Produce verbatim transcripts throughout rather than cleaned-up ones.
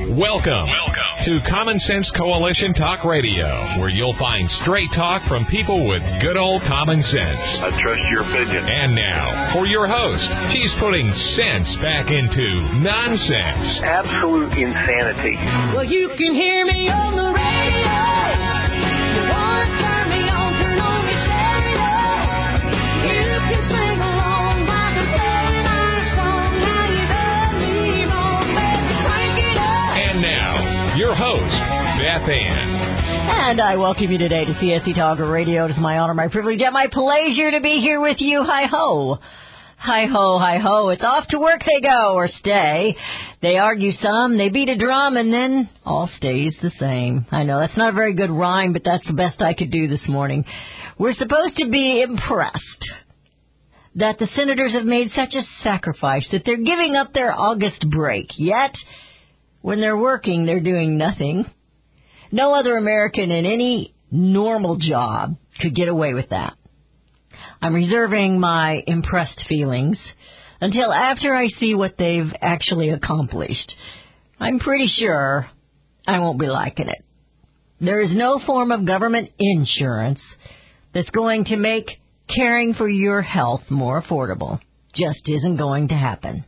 Welcome, Welcome to Common Sense Coalition Talk Radio, where you'll find straight talk from people with good old common sense. I trust your opinion. And now, for your host, she's putting sense back into nonsense. Absolute insanity. Well, you can hear me on the radio. You want to turn me on, turn on your stereo. You can sing along while they're playing our song. Now you done me wrong, baby, crank it up. And now, your host, Beth Ann. And I welcome you today to C S C Talk Radio. It is my honor, my privilege, and my pleasure to be here with you. Hi-ho. Hi-ho, hi-ho. It's off to work they go, or stay. They argue some, they beat a drum, and then all stays the same. I know, that's not a very good rhyme, but that's the best I could do this morning. We're supposed to be impressed that the senators have made such a sacrifice, that they're giving up their August break. Yet, when they're working, they're doing nothing. No other American in any normal job could get away with that. I'm reserving my impressed feelings until after I see what they've actually accomplished. I'm pretty sure I won't be liking it. There is no form of government insurance that's going to make caring for your health more affordable. Just isn't going to happen.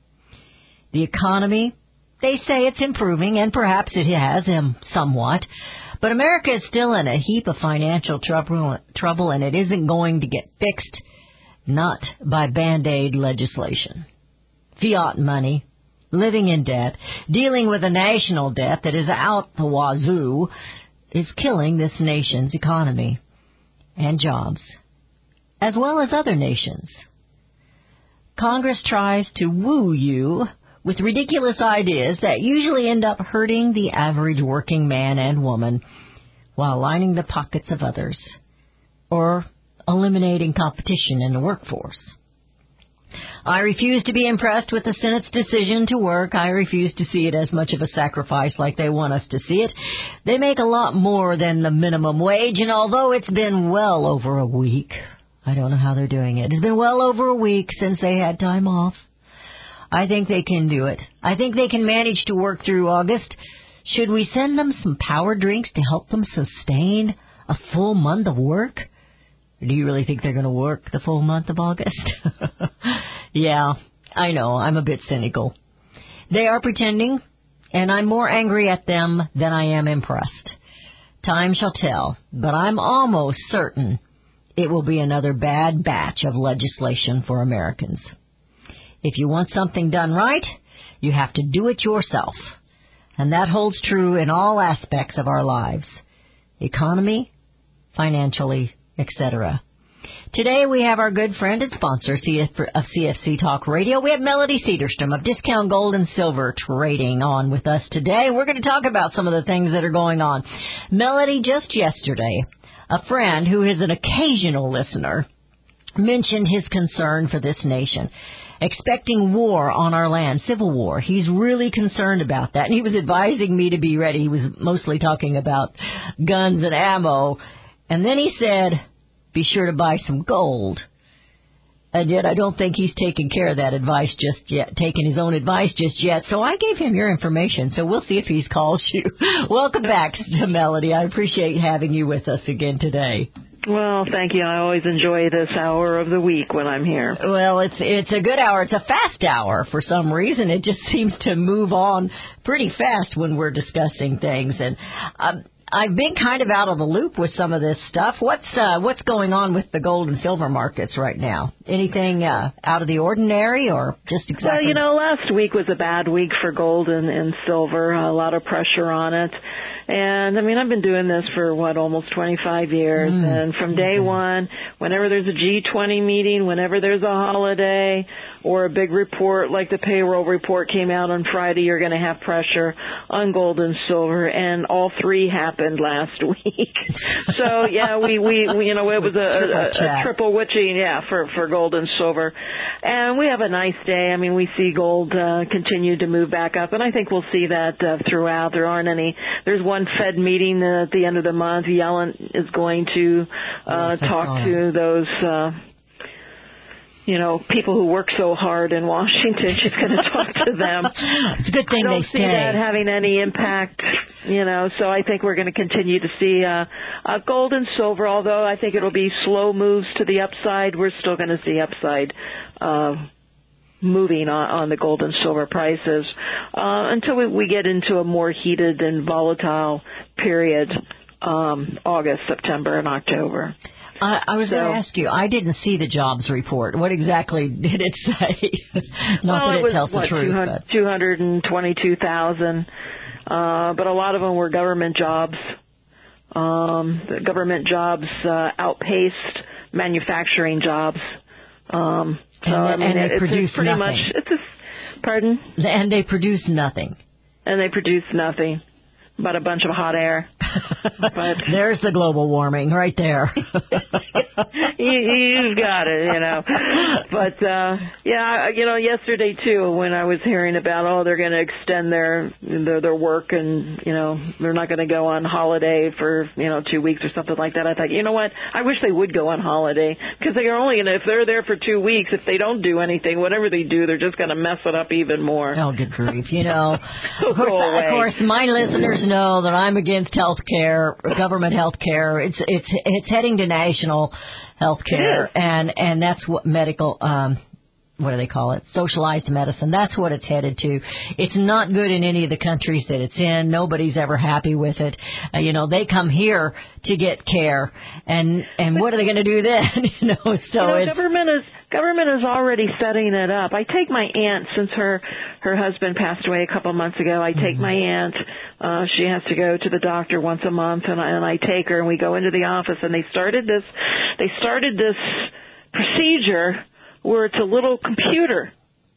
The economy, they say it's improving, and perhaps it has um, somewhat. But America is still in a heap of financial trouble, trouble, and it isn't going to get fixed, not by Band-Aid legislation. Fiat money, living in debt, dealing with a national debt that is out the wazoo, is killing this nation's economy and jobs, as well as other nations. Congress tries to woo you with ridiculous ideas that usually end up hurting the average working man and woman while lining the pockets of others or eliminating competition in the workforce. I refuse to be impressed with the Senate's decision to work. I refuse to see it as much of a sacrifice like they want us to see it. They make a lot more than the minimum wage, and although it's been well over a week, I don't know how they're doing it. It's been well over a week since they had time off. I think they can do it. I think they can manage to work through August. Should we send them some power drinks to help them sustain a full month of work? Or do you really think they're going to work the full month of August? Yeah, I know. I'm a bit cynical. They are pretending, and I'm more angry at them than I am impressed. Time shall tell, but I'm almost certain it will be another bad batch of legislation for Americans. If you want something done right, you have to do it yourself. And that holds true in all aspects of our lives. Economy, financially, et cetera. Today we have our good friend and sponsor of C S C Talk Radio. We have Melody Cederstrom of Discount Gold and Silver Trading on with us today. We're going to talk about some of the things that are going on. Melody, just yesterday, a friend who is an occasional listener mentioned his concern for this nation. Expecting war on our land, civil war. He's really concerned about that. And he was advising me to be ready. He was mostly talking about guns and ammo. And then he said, be sure to buy some gold. And yet I don't think he's taken care of that advice just yet, taken his own advice just yet. So I gave him your information. So we'll see if he calls you. Welcome back to Melody. I appreciate having you with us again today. Well, thank you. I always enjoy this hour of the week when I'm here. Well, it's it's a good hour. It's a fast hour for some reason. It just seems to move on pretty fast when we're discussing things. And um, I've been kind of out of the loop with some of this stuff. What's uh, what's going on with the gold and silver markets right now? Anything uh, out of the ordinary or just exactly? Well, you know, last week was a bad week for gold and, and silver. A lot of pressure on it. And, I mean, I've been doing this for, what, almost twenty-five years. Mm. And from day one, whenever there's a G twenty meeting, whenever there's a holiday or a big report like the payroll report came out on Friday, you're going to have pressure on gold and silver. And all three happened last week. So, yeah, we, we, we you know, it was a, a, a triple witching, yeah, for, for gold and silver. And we have a nice day. I mean, we see gold uh, continue to move back up. And I think we'll see that uh, throughout. There aren't any, there's one Fed meeting uh, at the end of the month. Yellen is going to uh, talk to those uh, you know, people who work so hard in Washington. She's going to talk to them. It's a good thing I don't they see stay. that having any impact, you know, so I think we're going to continue to see uh, uh, gold and silver, although I think it'll be slow moves to the upside. We're still going to see upside uh, moving on, on the gold and silver prices uh, until we, we get into a more heated and volatile period, um, August, September, and October. I, I was So- going to ask you, I didn't see the jobs report. What exactly did it say? Not well, that it it, was, tells what, the truth, but two hundred twenty-two thousand, uh, but a lot of them were government jobs. Um, the government jobs uh, outpaced manufacturing jobs. Um, so, And they- I mean, and they it, it's produce pretty nothing. much, it's a, pardon? and they produced nothing. And they produce nothing but a bunch of hot air. But There's the global warming right there. you, you've got it, you know. But uh yeah, you know, yesterday too, when I was hearing about oh they're going to extend their their their work and you know they're not going to go on holiday for you know two weeks or something like that, I thought, you know what, I wish they would go on holiday because they are only going to, if they're there for two weeks, if they don't do anything, whatever they do, they're just going to mess it up even more. Oh, good grief. You know, So of course, go away. of course, my listeners know that I'm against health care, government health care. It's, it's, it's heading to national health care, It is. and, and that's what medical, um, what do they call it? Socialized medicine. That's what it's headed to. It's not good in any of the countries that it's in. Nobody's ever happy with it. Uh, you know, they come here to get care, and and what are they going to do then? you know, so you know, it's government is government is already setting it up. I take my aunt, since her her husband passed away a couple of months ago. I take Mm-hmm. my aunt. Uh, she has to go to the doctor once a month, and I, and I take her, and we go into the office, and they started this. They started this procedure where it's a little computer,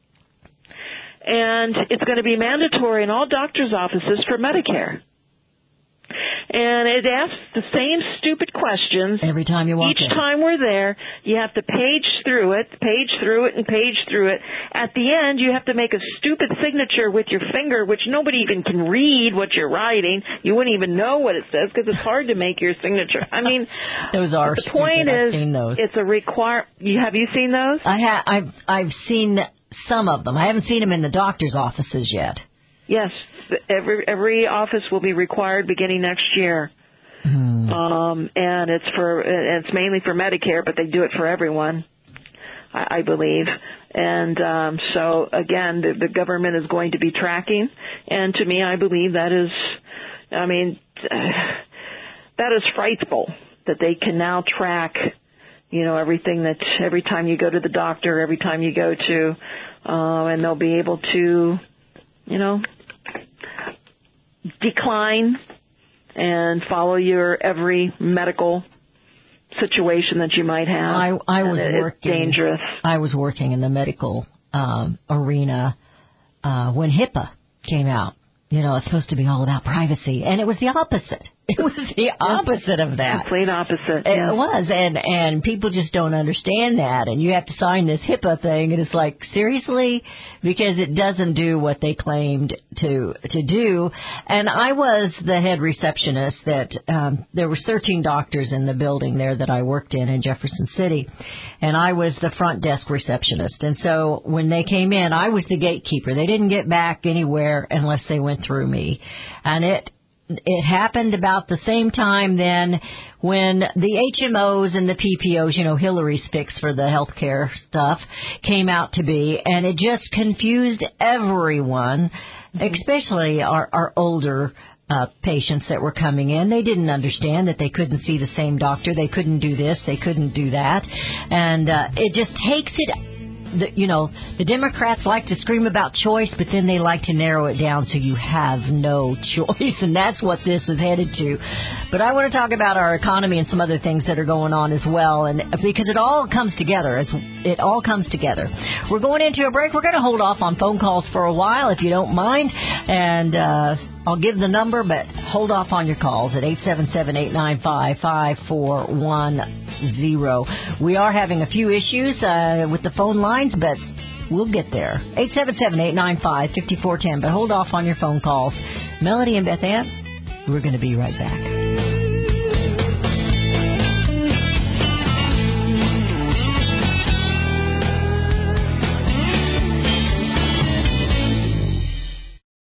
and it's going to be mandatory in all doctors' offices for Medicare. And it asks the same stupid questions. every time you walk Each in. time we're there, you have to page through it, page through it, and page through it. At the end, you have to make a stupid signature with your finger, which nobody even can read what you're writing. You wouldn't even know what it says because it's hard to make your signature. I mean, Those are the point stupid. I've is, seen those. it's a require. You have you seen those? I ha- I've I've seen some of them. I haven't seen them in the doctor's offices yet. Yes, every every office will be required beginning next year. Hmm. Um, and it's for and it's mainly for Medicare, but they do it for everyone, I, I believe. And um, so again, the, the government is going to be tracking, and to me, I believe that is, I mean, that is frightful that they can now track, you know, everything that every time you go to the doctor, every time you go to, uh, and they'll be able to, you know, decline and follow your every medical situation that you might have. I I was And it's working. dangerous. I was working in the medical um, arena uh, when HIPAA came out. You know, it's supposed to be all about privacy, and it was the opposite. It was the opposite of that. Complete opposite. It yes. was, and and people just don't understand that, and you have to sign this HIPAA thing, and it's like, seriously? Because it doesn't do what they claimed to to do. And I was the head receptionist that, um, there was thirteen doctors in the building there that I worked in in Jefferson City, and I was the front desk receptionist. And so when they came in, I was the gatekeeper. They didn't get back anywhere unless they went through me. And it It happened about the same time then when the H M Os and the P P Os, you know, Hillary's fix for the healthcare stuff, came out to be, and it just confused everyone, especially our, our older uh, patients that were coming in. They didn't understand that they couldn't see the same doctor. They couldn't do this. They couldn't do that. And uh, it just takes it... The, you know, the Democrats like to scream about choice, but then they like to narrow it down so you have no choice, and that's what this is headed to. But I want to talk about our economy and some other things that are going on as well, and because it all comes together, as it all comes together. We're going into a break. We're going to hold off on phone calls for a while, if you don't mind, and uh, I'll give the number, but hold off on your calls at eight seven seven, eight nine five, five four one zero. We are having a few issues uh, with the phone lines, but we'll get there. eight seven seven, eight nine five, five four one zero. But hold off on your phone calls. Melody and Beth Ann, we're going to be right back.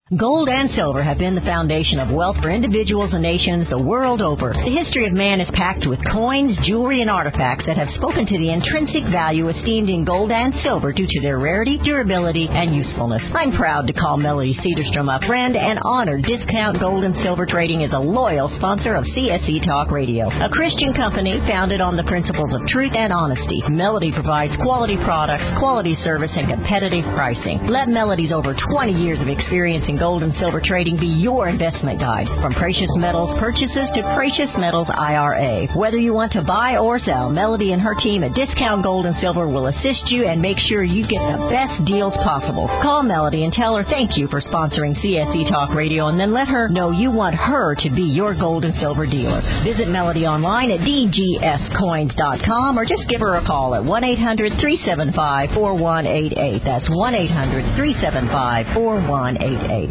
Gold and silver have been the foundation of wealth for individuals and nations the world over. The history of man is packed with coins, jewelry, and artifacts that have spoken to the intrinsic value esteemed in gold and silver due to their rarity, durability, and usefulness. I'm proud to call Melody Cedarstrom a friend and honor Discount Gold and Silver Trading is a loyal sponsor of C S E Talk Radio, a Christian company founded on the principles of truth and honesty. Melody provides quality products, quality service, and competitive pricing. Let Melody's over twenty years of experience in gold and silver trading be your investment guide. From precious metals purchases to precious metals I R A. Whether you want to buy or sell, Melody and her team at Discount Gold and Silver will assist you and make sure you get the best deals possible. Call Melody and tell her thank you for sponsoring C S E Talk Radio, and then let her know you want her to be your gold and silver dealer. Visit Melody online at d g s coins dot com or just give her a call at one eight hundred three seven five four one eight eight. That's one eight hundred three seven five four one eight eight.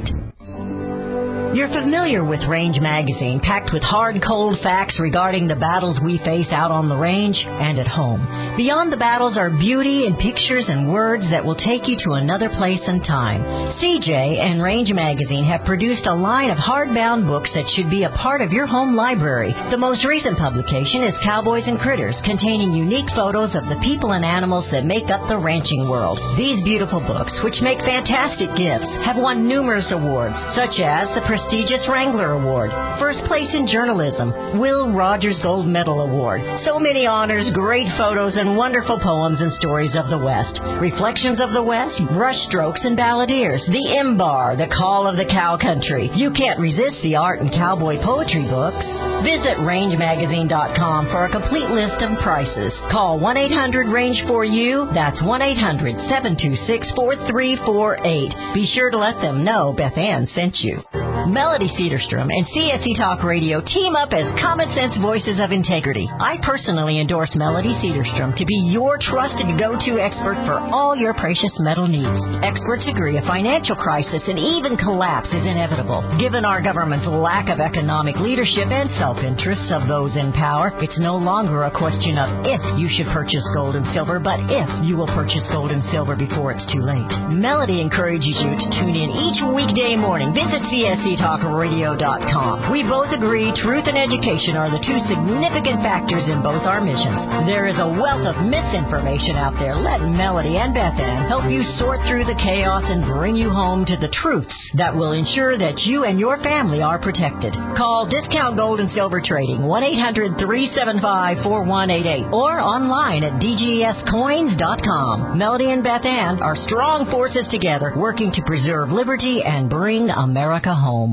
You're familiar with Range Magazine, packed with hard, cold facts regarding the battles we face out on the range and at home. Beyond the battles are beauty and pictures and words that will take you to another place and time. C J and Range Magazine have produced a line of hardbound books that should be a part of your home library. The most recent publication is Cowboys and Critters, containing unique photos of the people and animals that make up the ranching world. These beautiful books, which make fantastic gifts, have won numerous awards, such as the prestigious Wrangler Award, First Place in Journalism, Will Rogers Gold Medal Award. So many honors, great photos, and wonderful poems and stories of the West. Reflections of the West, Brushstrokes and Balladeers, The M-Bar, The Call of the Cow Country. You can't resist the art and cowboy poetry books. Visit range magazine dot com for a complete list of prices. Call one eight hundred range four U. That's one eight hundred seven two six four three four eight. Be sure to let them know Beth Ann sent you. Melody Cedarstrom and C S E Talk Radio team up as common sense voices of integrity. I personally endorse Melody Cedarstrom to be your trusted go-to expert for all your precious metal needs. Experts agree a financial crisis and even collapse is inevitable. Given our government's lack of economic leadership and self-interests of those in power, it's no longer a question of if you should purchase gold and silver, but if you will purchase gold and silver before it's too late. Melody encourages you to tune in each weekday morning. Visit C S E talk radio dot com. We both agree truth and education are the two significant factors in both our missions. There is a wealth of misinformation out there. Let Melody and Beth Ann help you sort through the chaos and bring you home to the truths that will ensure that you and your family are protected. Call Discount Gold and Silver Trading, one eight hundred three seven five four one eight eight, or online at d g s coins dot com. Melody and Beth Ann are strong forces together, working to preserve liberty and bring America home.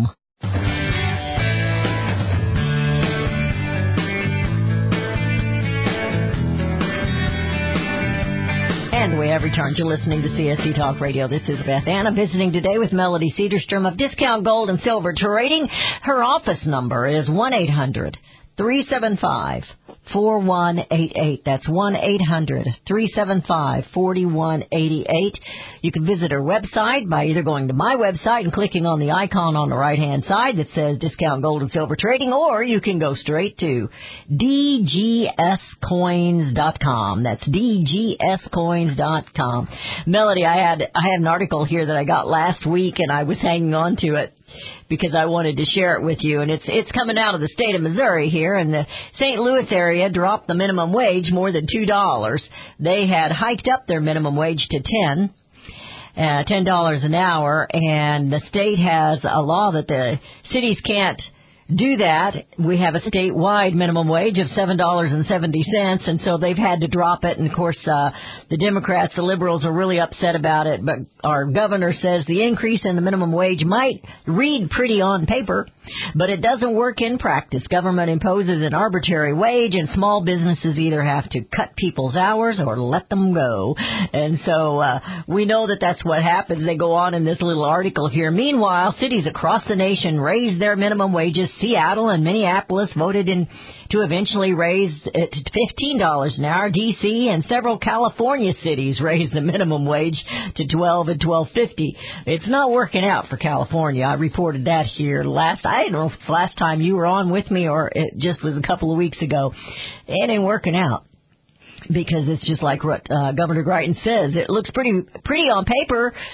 And we have returned. You're listening to C S C Talk Radio. This is Beth Ann. I'm visiting today with Melody Cedarstrom of Discount Gold and Silver Trading. Her office number is one eight hundred three seven five four one eight eight. That's one eight hundred three seven five four one eight eight. You can visit her website by either going to my website and clicking on the icon on the right-hand side that says Discount Gold and Silver Trading, or you can go straight to d g s coins dot com. That's d g s coins dot com. Melody, I had I had an article here that I got last week, and I was hanging on to it because I wanted to share it with you. And it's it's coming out of the state of Missouri here, and the Saint Louis area dropped the minimum wage more than two dollars. They had hiked up their minimum wage to ten. Uh, ten dollars an hour, and the state has a law that the cities can't do that. We have a statewide minimum wage of seven dollars and seventy cents, and so they've had to drop it. And, of course, uh, the Democrats, the liberals, are really upset about it. But our governor says the increase in the minimum wage might read pretty on paper, but it doesn't work in practice. Government imposes an arbitrary wage, and small businesses either have to cut people's hours or let them go. And so uh, we know that that's what happens. They go on in this little article here. Meanwhile, cities across the nation raised their minimum wages. Seattle and Minneapolis voted in to eventually raise it to fifteen dollars an hour. D C and several California cities raised the minimum wage to twelve and twelve fifty. It's not working out for California. I reported that here last. I don't know if it's the last time you were on with me or it just was a couple of weeks ago. It ain't working out, because it's just like what uh, Governor Greitens says. It looks pretty pretty on paper.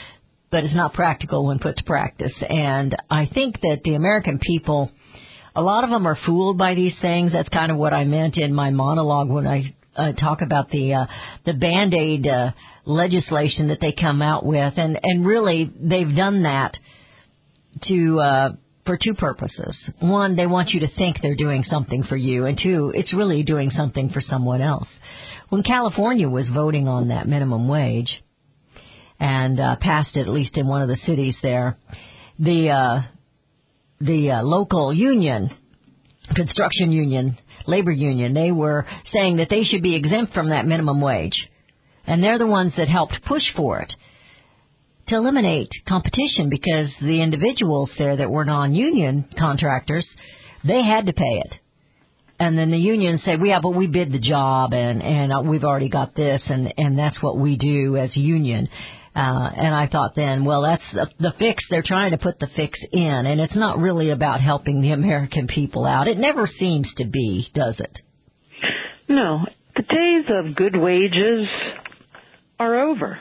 but it's not practical when put to practice. And I think that the American people, a lot of them are fooled by these things. That's kind of what I meant in my monologue when I uh, talk about the uh, the Band-Aid uh, legislation that they come out with. And, and really, they've done that to uh, for two purposes. One, they want you to think they're doing something for you. And two, it's really doing something for someone else. When California was voting on that minimum wage and uh, passed it, at least in one of the cities there, the uh, the uh, local union, construction union, labor union, they were saying that they should be exempt from that minimum wage. And they're the ones that helped push for it to eliminate competition, because the individuals there that were non-union contractors, they had to pay it. And then the unions say, well, yeah, but we bid the job and, and we've already got this, and, and that's what we do as a union. Uh, and I thought then, well, that's the, the fix. They're trying to put the fix in, and it's not really about helping the American people out. It never seems to be, does it? No. The days of good wages are over.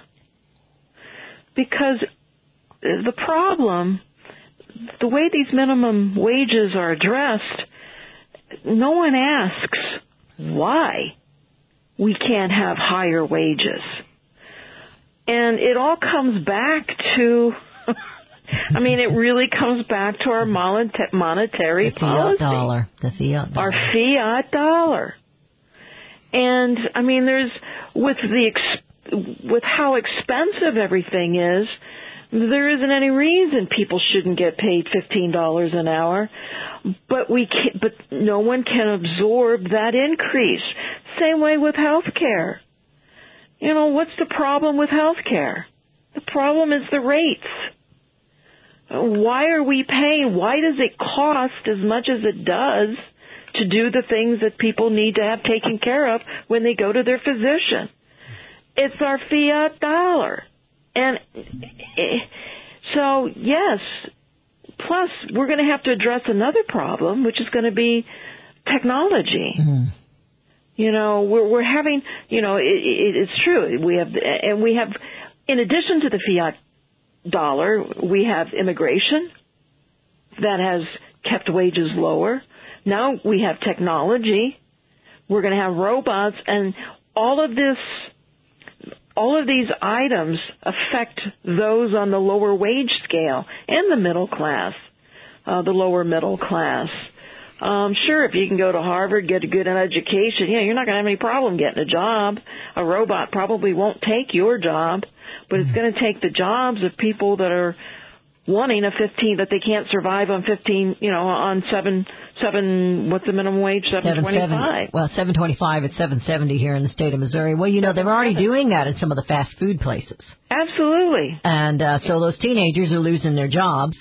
Because the problem, the way these minimum wages are addressed, no one asks why we can't have higher wages. And it all comes back to, I mean, it really comes back to our monetary the fiat policy. dollar. The fiat dollar. Our fiat dollar. And, I mean, there's, with the, ex, with how expensive everything is, there isn't any reason people shouldn't get paid fifteen dollars an hour. But we can't, but no one can absorb that increase. Same way with health care. You know, what's the problem with health care? The problem is the rates. Why are we paying? Why does it cost as much as it does to do the things that people need to have taken care of when they go to their physician? It's our fiat dollar. And so, yes, plus we're going to have to address another problem, which is going to be technology. Mm-hmm. You know, we're, we're having, you know, it, it, it's true. We have, and we have, in addition to the fiat dollar, we have immigration that has kept wages lower. Now we have technology. We're going to have robots, and all of this, all of these items affect those on the lower wage scale and the middle class, uh, the lower middle class. Um, sure, if you can go to Harvard, get a good education, yeah, you're not going to have any problem getting a job. A robot probably won't take your job, but it's going to take the jobs of people that are wanting a fifteen, that they can't survive on fifteen, you know, on seven, seven, what's the minimum wage? seven twenty-five. Well, seven twenty-five at seven seventy here in the state of Missouri. Well, you know, they're already doing that in some of the fast food places. Absolutely. And uh, so those teenagers are losing their jobs.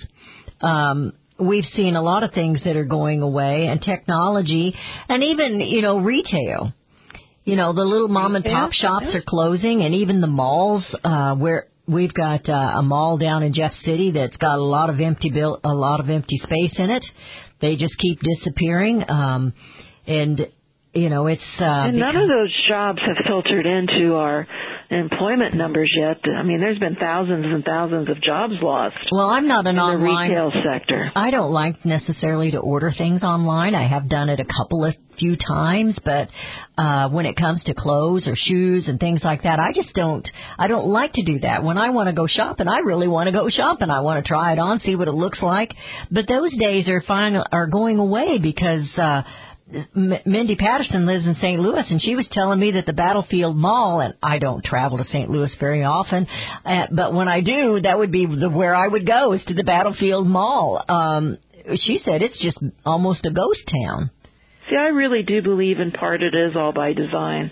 Um, we've seen a lot of things that are going away, and technology, and even, you know, retail. You know, the little mom and pop shops are closing, and even the malls, uh, where we've got uh, a mall down in Jeff City that's got a lot of empty built, a lot of empty space in it. They just keep disappearing, um, and you know, it's uh, and none of those jobs have filtered into our employment numbers yet. I mean, there's been thousands and thousands of jobs lost. Well, I'm not an in online the retail sector. I don't like necessarily to order things online. I have done it a couple of few times, but uh when it comes to clothes or shoes and things like that, I just don't I don't like to do that. When I want to go shopping, I really want to go shopping. I want to try it on, see what it looks like. But those days are fine are going away because uh M- Mindy Patterson lives in Saint Louis, and she was telling me that the Battlefield Mall, and I don't travel to Saint Louis very often, uh, but when I do, that would be the, where I would go, is to the Battlefield Mall. Um, she said it's just almost a ghost town. See, I really do believe in part it is all by design.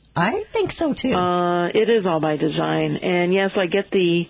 I think so, too. Uh, it is all by design. And yes, I get the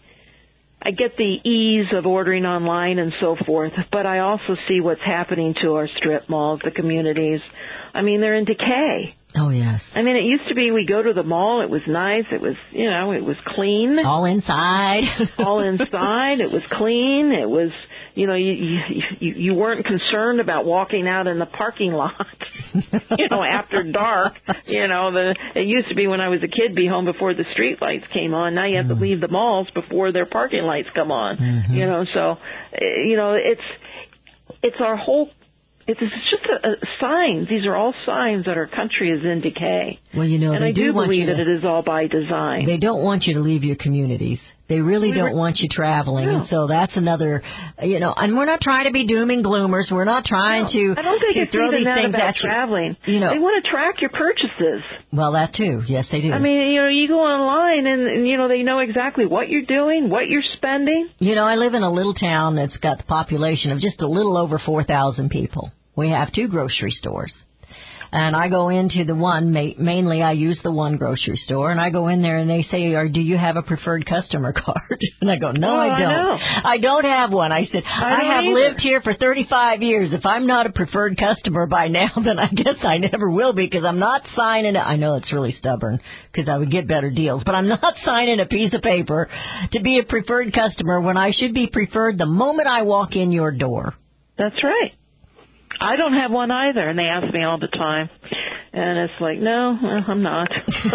I get the ease of ordering online and so forth, but I also see what's happening to our strip malls, the communities. I mean, they're in decay. Oh, yes. I mean, it used to be we go to the mall, it was nice, it was, you know, it was clean. All inside. All inside, it was clean, it was, you know, you, you, you weren't concerned about walking out in the parking lot, you know, after dark. You know, the, it used to be when I was a kid, be home before the street lights came on. Now you have mm. to leave the malls before their parking lights come on, mm-hmm. you know, so, you know, it's, it's our whole, it's just a, a signs. These are all signs that our country is in decay. Well, you know, and they I do, do want believe you to, that it is all by design. They don't want you to leave your communities. They really we don't were, want you traveling, no. and so that's another, you know. And we're not trying to be doom and gloomers. We're not trying no, to. I don't think to it's throw even these that things about at you. traveling. You know, they want to track your purchases. Well, that too. Yes, they do. I mean, you know, you go online and, and you know they know exactly what you're doing, what you're spending. You know, I live in a little town that's got the population of just a little over four thousand people. We have two grocery stores. And I go into the one, ma- mainly I use the one grocery store, and I go in there and they say, or, do you have a preferred customer card? And I go, no, oh, I don't. I, I don't have one. I said, I, I have either. lived here for thirty-five years. If I'm not a preferred customer by now, then I guess I never will be, because I'm not signing it. I know it's really stubborn because I would get better deals, but I'm not signing a piece of paper to be a preferred customer when I should be preferred the moment I walk in your door. That's right. I don't have one either, and they ask me all the time. And it's like, no, well, I'm not.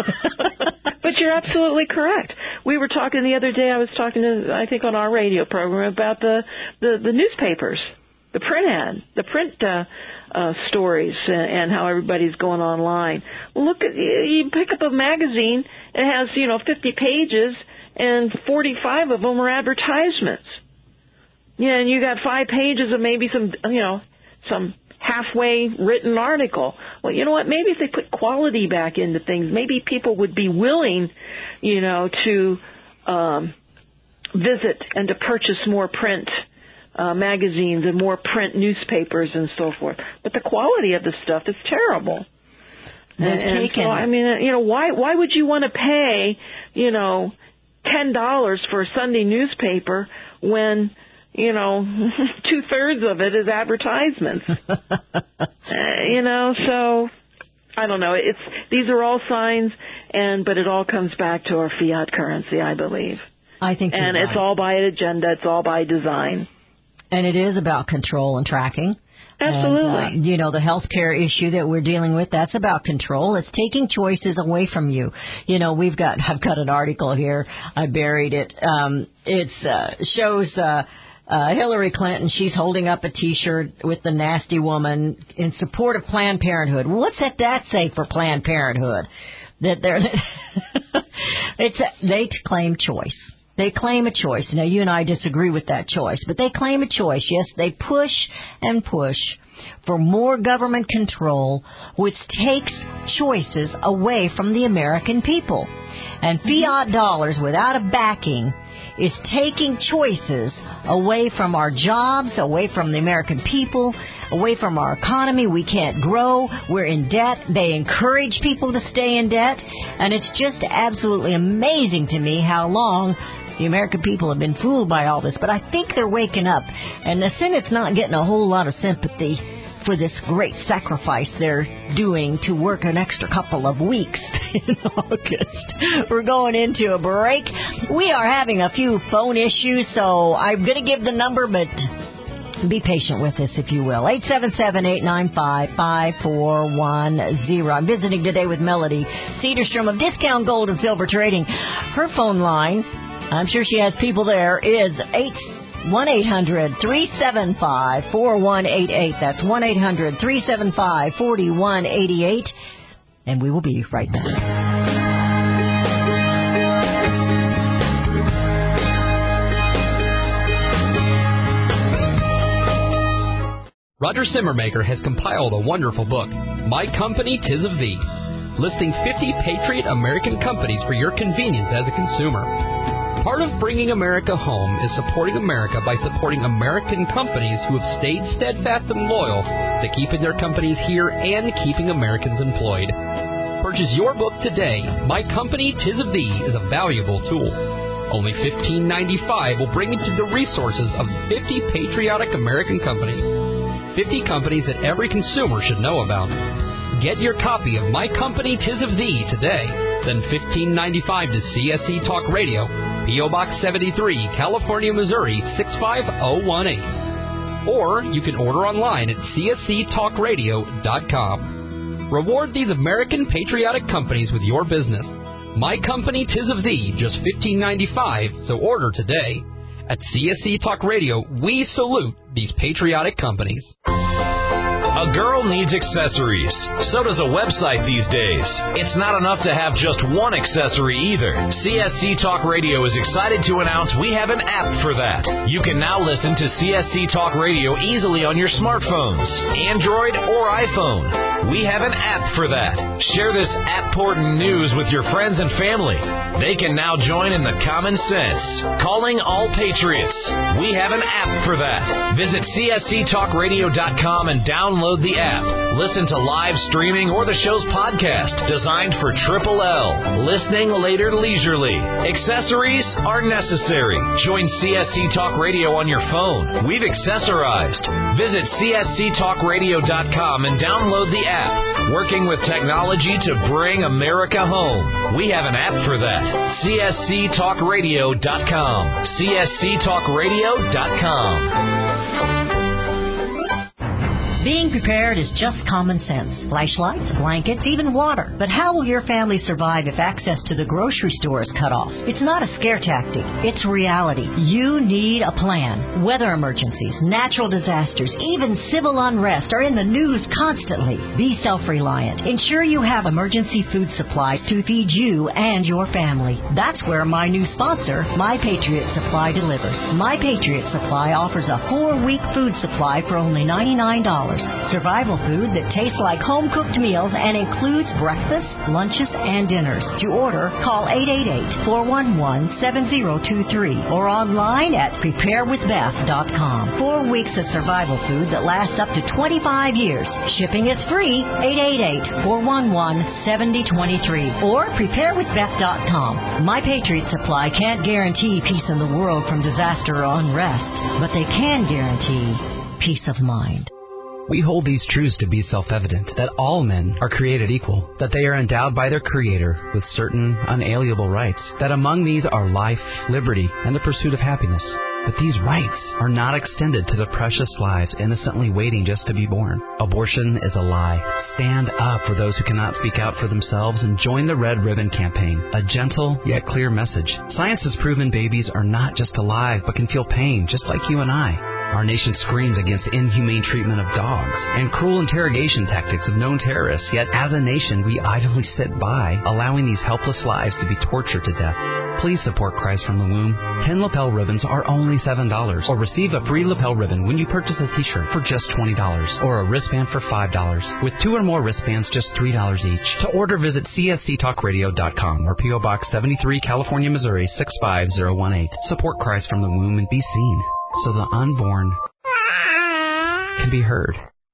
But you're absolutely correct. We were talking the other day, I was talking to, I think on our radio program, about the, the, the newspapers, the print ad, the print uh, uh, stories, and, and how everybody's going online. Well, look, at you pick up a magazine, it has, you know, fifty pages, and forty-five of them are advertisements. Yeah, and you got five pages of maybe some, you know, some halfway written article. Well, you know what? Maybe if they put quality back into things, maybe people would be willing, you know, to um, visit and to purchase more print uh, magazines and more print newspapers and so forth. But the quality of the stuff is terrible. They've and, and taken. so, I mean, you know, why why would you want to pay, you know, ten dollars for a Sunday newspaper when, you know, two-thirds of it is advertisements. uh, you know, so I don't know. It's these are all signs, and but it all comes back to our fiat currency, I believe. I think, and you're it's right. all by agenda. It's all by design. And it is about control and tracking. Absolutely. And, uh, you know, the healthcare issue that we're dealing with, that's about control. It's taking choices away from you. You know, we've got, I've got an article here. I buried it. Um, it's, uh, shows, uh, Uh, Hillary Clinton, she's holding up a T-shirt with the nasty woman in support of Planned Parenthood. Well, what's that, that say for Planned Parenthood? That they're it's a, they claim choice. They claim a choice. Now, you and I disagree with that choice, but they claim a choice. Yes, they push and push for more government control, which takes choices away from the American people. And fiat dollars without a backing is taking choices away from our jobs, away from the American people, away from our economy. We can't grow. We're in debt. They encourage people to stay in debt. And it's just absolutely amazing to me how long the American people have been fooled by all this. But I think they're waking up. And the Senate's not getting a whole lot of sympathy for this great sacrifice they're doing to work an extra couple of weeks in August. We're going into a break. We are having a few phone issues, so I'm going to give the number, but be patient with us, if you will. eight seven seven, eight nine five, five four one zero. I'm visiting today with Melody Cedarstrom of Discount Gold and Silver Trading. Her phone line, I'm sure she has people there, is eight one eight hundred, three seven five, four one eight eight. That's one eight hundred, three seven five, four one eight eight. And we will be right back. Roger Simmermaker has compiled a wonderful book, My Company, 'Tis of Thee, listing fifty Patriot American companies for your convenience as a consumer. Part of bringing America home is supporting America by supporting American companies who have stayed steadfast and loyal to keeping their companies here and keeping Americans employed. Purchase your book today. My Company, 'Tis of Thee is a valuable tool. Only fifteen ninety-five will bring you to the resources of fifty patriotic American companies. fifty companies that every consumer should know about. Get your copy of My Company, 'Tis of Thee today. Send fifteen ninety-five to C S C Talk Radio, P O Box seventy-three, California, Missouri, six five zero one eight. Or you can order online at C S C talk radio dot com. Reward these American patriotic companies with your business. My company, 'Tis of Thee, just fifteen ninety-five, so order today. At C S C Talk Radio, we salute these patriotic companies. A girl needs accessories. So does a website these days. It's not enough to have just one accessory either. C S C Talk Radio is excited to announce we have an app for that. You can now listen to C S C Talk Radio easily on your smartphones, Android or iPhone. We have an app for that. Share this app-portant news with your friends and family. They can now join in the common sense. Calling all patriots. We have an app for that. Visit C S C talk radio dot com and download the app. Listen to live streaming or the show's podcast, designed for Triple L. Listening later leisurely. Accessories are necessary. Join C S C Talk Radio on your phone. We've accessorized. Visit C S C talk radio dot com and download the app. Working with technology to bring America home. We have an app for that. C S C talk radio dot com. C S C talk radio dot com. Being prepared is just common sense. Flashlights, blankets, even water. But how will your family survive if access to the grocery store is cut off? It's not a scare tactic. It's reality. You need a plan. Weather emergencies, natural disasters, even civil unrest are in the news constantly. Be self-reliant. Ensure you have emergency food supplies to feed you and your family. That's where my new sponsor, My Patriot Supply, delivers. My Patriot Supply offers a four-week food supply for only ninety-nine dollars. Survival food that tastes like home-cooked meals and includes breakfast, lunches, and dinners. To order, call eight eight eight, four one one, seven zero two three or online at prepare with beth dot com. Four weeks of survival food that lasts up to twenty-five years. Shipping is free. eight eight eight, four one one, seven zero two three or prepare with beth dot com. My Patriot Supply can't guarantee peace in the world from disaster or unrest, but they can guarantee peace of mind. We hold these truths to be self-evident, that all men are created equal, that they are endowed by their Creator with certain unalienable rights, that among these are life, liberty, and the pursuit of happiness. But these rights are not extended to the precious lives innocently waiting just to be born. Abortion is a lie. Stand up for those who cannot speak out for themselves and join the Red Ribbon Campaign, a gentle yet clear message. Science has proven babies are not just alive, but can feel pain just like you and I. Our nation screams against inhumane treatment of dogs and cruel interrogation tactics of known terrorists, yet as a nation we idly sit by, allowing these helpless lives to be tortured to death. Please support Christ from the Womb. Ten lapel ribbons are only seven dollars, or receive a free lapel ribbon when you purchase a t-shirt for just twenty dollars, or a wristband for five dollars. With two or more wristbands, just three dollars each. To order, visit C S C talk radio dot com or P O Box seventy-three, California, Missouri, six five zero one eight. Support Christ from the Womb and be seen, so the unborn can be heard.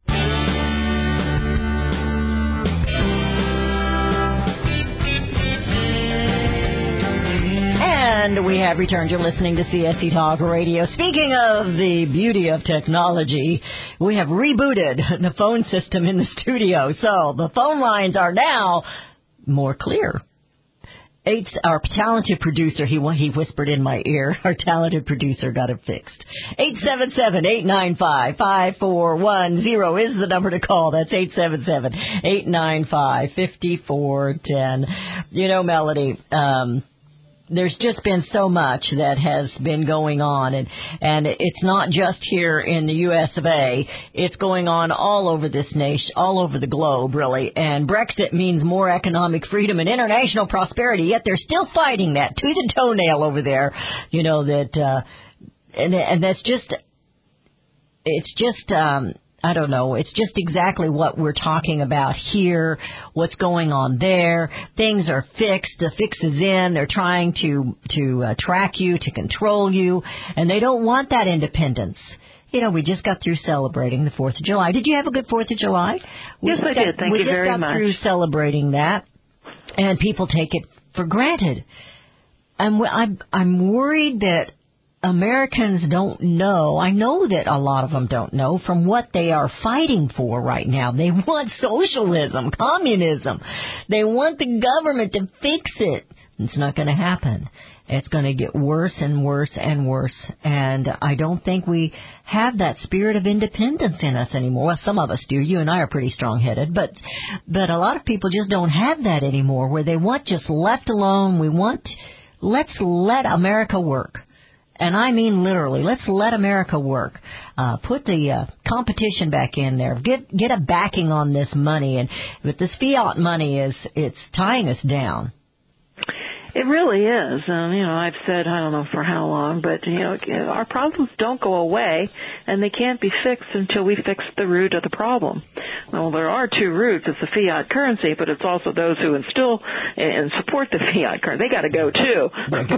And we have returned. You're listening to C S C Talk Radio. Speaking of the beauty of technology, we have rebooted the phone system in the studio, so the phone lines are now more clear. Eight, our talented producer, he he whispered in my ear, our talented producer got it fixed. eight seven seven, eight nine five, five four one zero is the number to call. That's eight seven seven, eight nine five, five four one zero. You know, Melody, um, there's just been so much that has been going on, and, and it's not just here in the U S of A. It's going on all over this nation, all over the globe, really. And Brexit means more economic freedom and international prosperity, yet they're still fighting that tooth and toenail over there. You know, that, uh, and, and that's just, it's just, um, I don't know. It's just exactly what we're talking about here, what's going on there. Things are fixed. The fix is in. They're trying to to uh, track you, to control you, and they don't want that independence. You know, we just got through celebrating the fourth of July. Did you have a good fourth of July? We yes, I got, did. Thank we you very much. We just got through celebrating that, and people take it for granted. And I'm, I'm worried that Americans don't know. I know that a lot of them don't know from what they are fighting for right now. They want socialism, communism. They want the government to fix it It's not going to happen. It's going to get worse and worse and worse. And I don't think we have that spirit of independence in us anymore. Well, some of us do. You and I are pretty strong-headed. But, but a lot of people just don't have that anymore, where they want just left alone. We want, let's let America work. And I mean literally, let's let America work. Uh, put the uh, competition back in there. Get get a backing on this money. And but this fiat money is it's tying us down. It really is. Um, you know, I've said, I don't know for how long, but, you know, our problems don't go away, and they can't be fixed until we fix the root of the problem. Well, there are two roots. It's the fiat currency, but it's also those who instill and support the fiat currency. They got to go, too.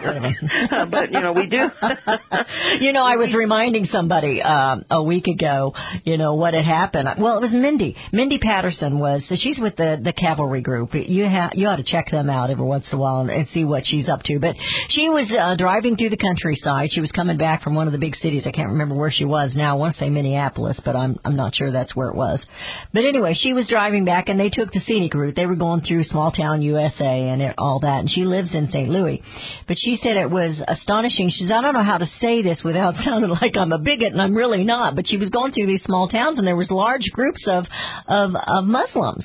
But, you know, we do. You know, I was reminding somebody uh, a week ago, you know, what had happened. Well, it was Mindy. Mindy Patterson was, so she's with the, the cavalry group. You, ha- you ought to check them out every once in a while and, and see what she's up to. But she was uh, driving through the countryside. She was coming back from one of the big cities. I can't remember where she was now. I want to say Minneapolis, but I'm I'm not sure that's where it was. But anyway, she was driving back, and they took the scenic route. They were going through small town U S A and it, all that, and she lives in Saint Louis. But she said it was astonishing. She said, I don't know how to say this without sounding like I'm a bigot, and I'm really not. But she was going through these small towns, and there was large groups of of, of Muslims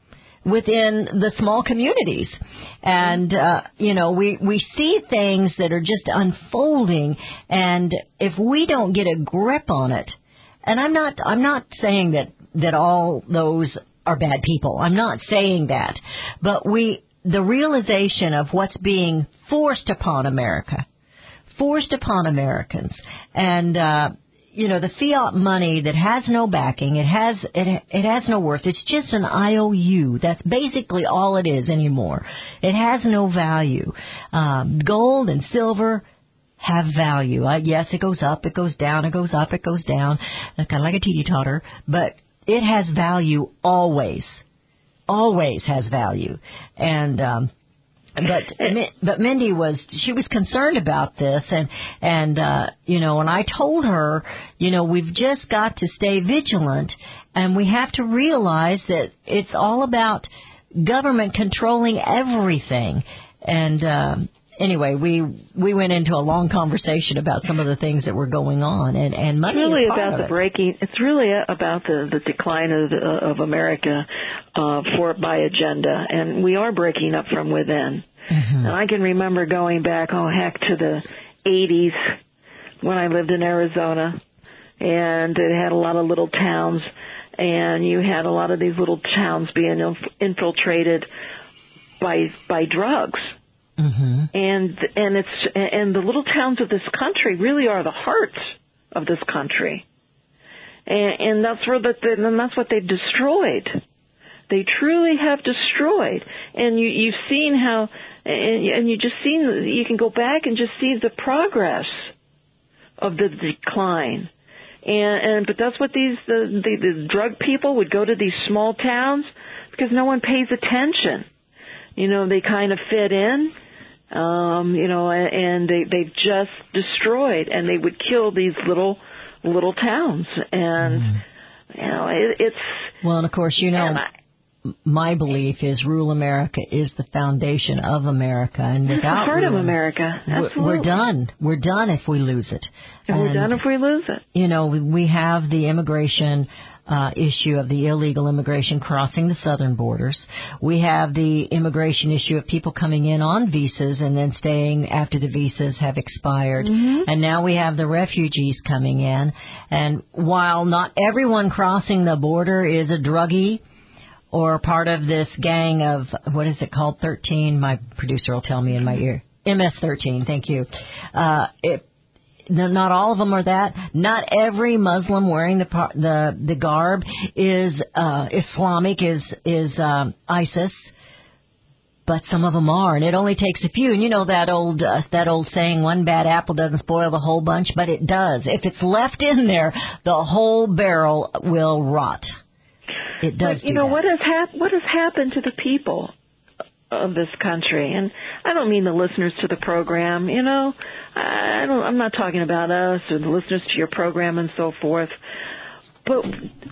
within the small communities. And, uh, you know, we, we see things that are just unfolding, and if we don't get a grip on it, and I'm not, I'm not saying that, that all those are bad people. I'm not saying that. But we, the realization of what's being forced upon America, forced upon Americans, and, uh, you know, the fiat money that has no backing, it has it it has no worth. It's just an I O U. That's basically all it is anymore. It has no value. Um, gold and silver have value. Uh, yes, it goes up, it goes down, it goes up, it goes down. It's kind of like a teeter-totter, but it has value always. Always has value. And um But but Mindy was she was concerned about this, and and uh, you know, and I told her, you know, we've just got to stay vigilant, and we have to realize that it's all about government controlling everything. And uh, anyway, we we went into a long conversation about some of the things that were going on, and and money it's really is part about of the it. breaking. It's really about the the decline of the, of America uh, for by agenda, and we are breaking up from within. Mm-hmm. And I can remember going back, oh heck, to the eighties when I lived in Arizona, and it had a lot of little towns, and you had a lot of these little towns being inf- infiltrated by by drugs. Mm-hmm. And and it's and the little towns of this country really are the heart of this country, and, and that's where the and that's what they've destroyed. They truly have destroyed, and you you've seen how, and, and you just seen you can go back and just see the progress of the decline, and and but that's what these the the, the drug people would go to these small towns because no one pays attention. You know, they kind of fit in. Um, you know, and they, they've just destroyed, and they would kill these little, little towns. And, mm. you know, it, it's... Well, and of course, you know, I, my belief is rural America is the foundation of America. And without it's the heart rural, of America. Absolutely. We're, we're done. We're done if we lose it. And, and we're done if we lose it. You know, we have the immigration Uh, issue of the illegal immigration crossing the southern borders. We have the immigration issue of people coming in on visas and then staying after the visas have expired. Mm-hmm. And now we have the refugees coming in. And while not everyone crossing the border is a druggie or part of this gang of, what is it called, thirteen? My producer will tell me in my ear. M S thirteen, thank you. Uh, it, Not all of them are that. Not every Muslim wearing the the the garb is uh, Islamic, is is um, ISIS, but some of them are, and it only takes a few. And you know that old uh, that old saying, "One bad apple doesn't spoil the whole bunch," but it does. If it's left in there, the whole barrel will rot. It does. But, you do know that. what has hap- what has happened to the people of this country, and I don't mean the listeners to the program. You know. I don't, I'm not talking about us or the listeners to your program and so forth, but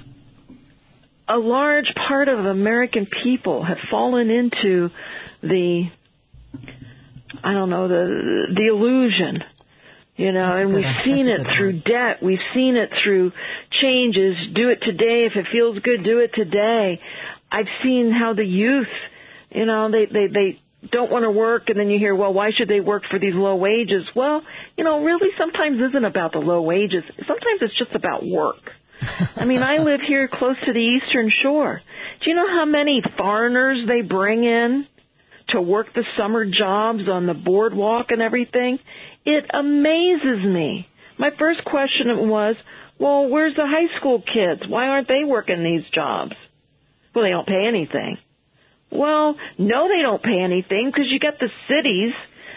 a large part of American people have fallen into the I don't know, the the illusion. You know, and we've seen it through debt. We've seen it through changes. Do it today. If it feels good, do it today. I've seen how the youth, you know, they, they, they don't want to work, and then you hear, well, why should they work for these low wages? Well, you know, really sometimes it isn't about the low wages. Sometimes it's just about work. I mean, I live here close to the Eastern Shore. Do you know how many foreigners they bring in to work the summer jobs on the boardwalk and everything? It amazes me. My first question was, well, where's the high school kids? Why aren't they working these jobs? Well, they don't pay anything. Well, no, they don't pay anything because you got the cities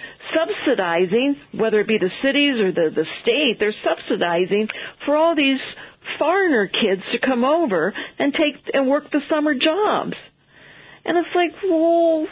subsidizing, whether it be the cities or the, the state, they're subsidizing for all these foreigner kids to come over and take and work the summer jobs. And it's like, well,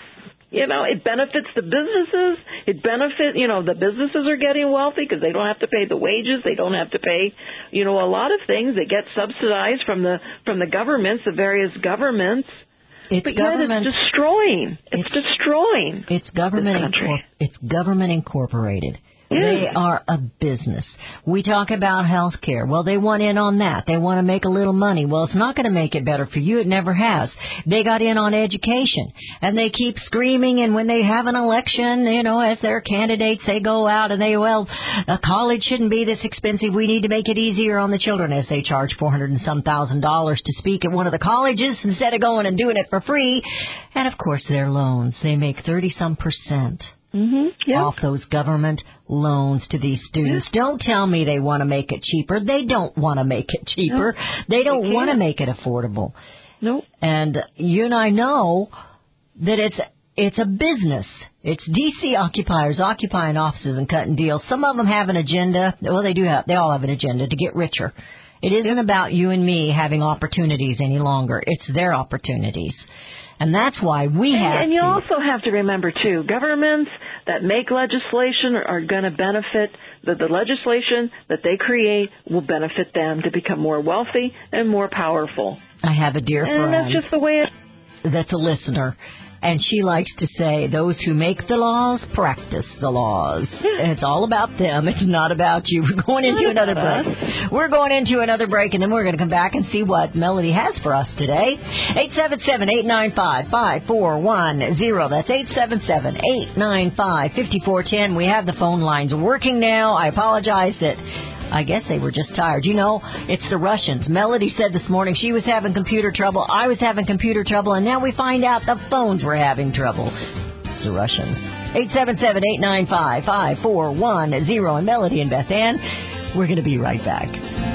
you know, it benefits the businesses. It benefits, you know, the businesses are getting wealthy because they don't have to pay the wages. They don't have to pay, you know, a lot of things. They get subsidized from the from the governments, the various governments. It's but government. Yet it's destroying. It's, it's destroying. It's government. This country. Incor- it's government incorporated. Yeah. They are a business. We talk about health care. Well, they want in on that. They want to make a little money. Well, it's not going to make it better for you. It never has. They got in on education, and they keep screaming, and when they have an election, you know, as their candidates, they go out and they, well, a college shouldn't be this expensive. We need to make it easier on the children, as they charge four hundred and some thousand dollars to speak at one of the colleges instead of going and doing it for free. And, of course, their loans. They make thirty-some percent. Mm-hmm. Yep. Off those government loans to these students. Yep. Don't tell me they want to make it cheaper. They don't want to make it cheaper. Nope. They don't they want to make it affordable. Nope. And you and I know that it's it's a business. It's D C occupiers occupying offices and cutting deals. Some of them have an agenda. Well, they do have. They all have an agenda to get richer. It isn't about you and me having opportunities any longer. It's their opportunities. And that's why we and, have And you to. also have to remember, too, governments that make legislation are, are going to benefit, the, the legislation that they create will benefit them to become more wealthy and more powerful. I have a dear and friend. And that's just the way it that's a listener. And she likes to say, those who make the laws practice the laws. And it's all about them. It's not about you. We're going into another break. We're going into another break, and then we're going to come back and see what Melody has for us today. eight seven seven, eight nine five, five four one zero. That's eight seven seven, eight nine five, five four one zero. We have the phone lines working now. I apologize that I guess they were just tired. You know, it's the Russians. Melody said this morning she was having computer trouble. I was having computer trouble. And now we find out the phones were having trouble. It's the Russians. eight seven seven, eight nine five, five four one zero. And Melody and Beth Ann, we're going to be right back.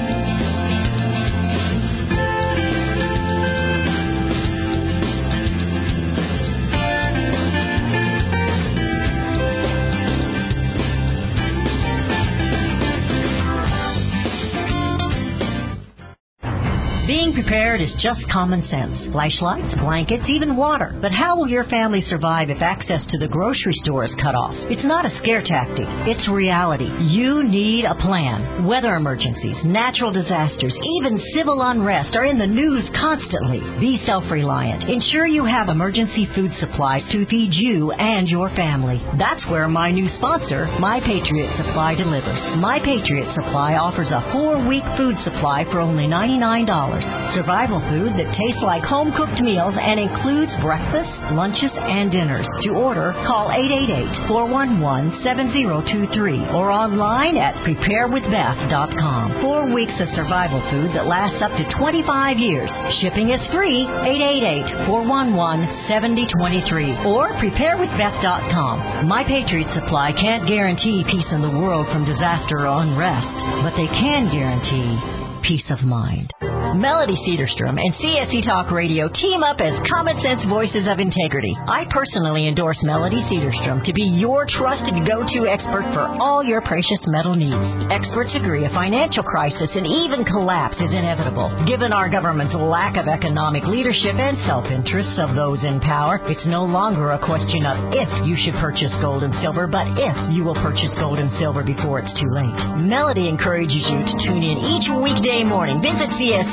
Being prepared is just common sense. Flashlights, blankets, even water. But how will your family survive if access to the grocery store is cut off? It's not a scare tactic. It's reality. You need a plan. Weather emergencies, natural disasters, even civil unrest are in the news constantly. Be self-reliant. Ensure you have emergency food supplies to feed you and your family. That's where my new sponsor, My Patriot Supply, delivers. My Patriot Supply offers a four-week food supply for only ninety-nine dollars. Survival food that tastes like home-cooked meals and includes breakfast, lunches, and dinners. To order, call eight eight eight, four one one, seven zero two three or online at prepare with beth dot com. Four weeks of survival food that lasts up to twenty-five years. Shipping is free. eight eight eight, four one one, seven zero two three or prepare with beth dot com. My Patriot Supply can't guarantee peace in the world from disaster or unrest, but they can guarantee peace of mind. Melody Cedarstrom and C S C Talk Radio team up as common sense voices of integrity. I personally endorse Melody Cedarstrom to be your trusted go-to expert for all your precious metal needs. Experts agree a financial crisis and even collapse is inevitable. Given our government's lack of economic leadership and self-interest of those in power, it's no longer a question of if you should purchase gold and silver, but if you will purchase gold and silver before it's too late. Melody encourages you to tune in each weekday morning. Visit C S C